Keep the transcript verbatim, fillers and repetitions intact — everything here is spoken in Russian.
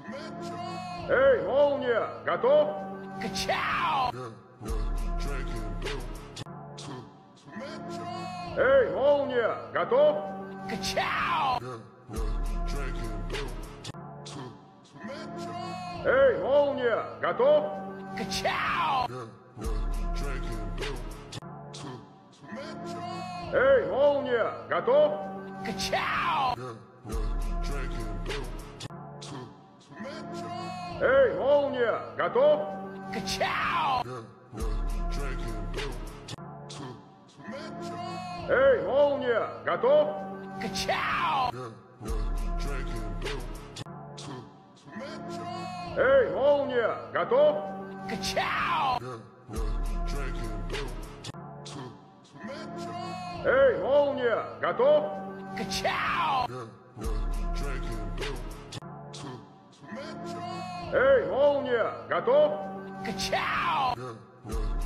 Эй, молния, готов? Качау! Эй, молния, готов? Качау! Эй, молния, готов? Качау! Эй, молния, готов? Качау! Эй, молния, готов? Качау! Эй, молния, готов? Качау! Эй, молния, готов? Качау! Эй, молния, готов? Качау! Эй, молния, готов? Качау!